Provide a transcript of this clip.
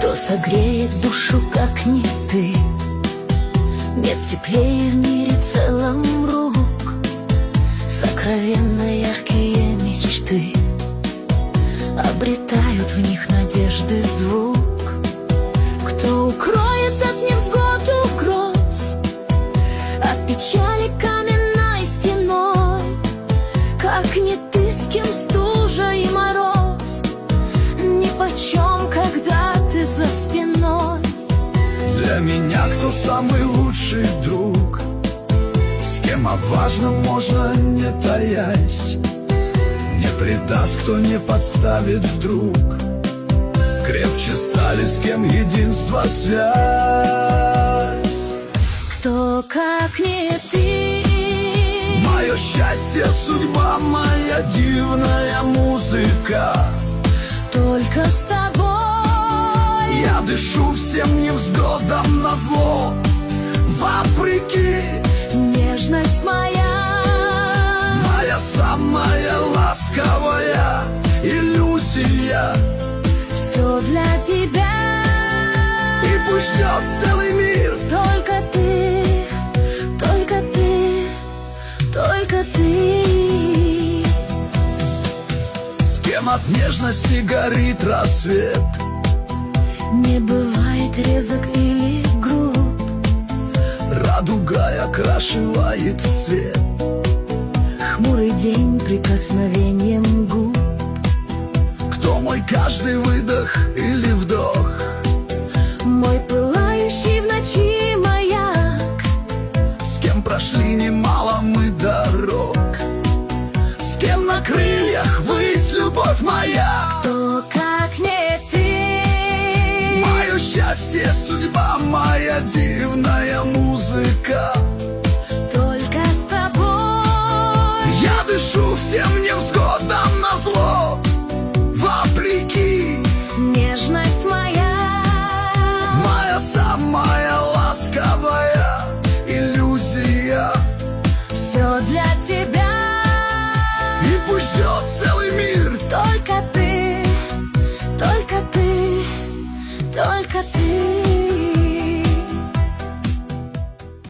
Кто согреет душу, как не ты? Нет теплее в мире целом рук. Сокровенно яркие мечты обретают в них надежды звук. Кто укроет от невзгод угроз, от печали каменной стеной? Как не ты, с кем стужа и мороз, нипочем, когда ты за спиной. Для меня кто самый лучший друг? С кем о важном можно, не таясь, не предаст, кто не подставит вдруг. Крепче стали, с кем единство связь. Кто, как не ты? Мое счастье, судьба, моя дивная музыка. Только с тобой я дышу всем невзгодам назло, вопреки. Нежность моя, моя самая ласковая иллюзия, все для тебя. И пусть ждет целый мир. Только ты, только ты, только ты. С кем от нежности горит рассвет, не бывает резок или груб. Радуга окрашивает цвет, хмурый день прикосновением губ. Кто мой каждый выдох или вдох, мой пылающий в ночи маяк. С кем прошли немало мы дорог, с кем на крыльях ввысь, любовь моя. Кто, как не ты? Мое счастье, судьба, моя дивная музыка. Только с тобой я дышу всем невзгодам назло, вопреки. Нежность моя, моя самая ласковая иллюзия, все для тебя. И пусть ждет целый мир. Только ты, только ты, только ты.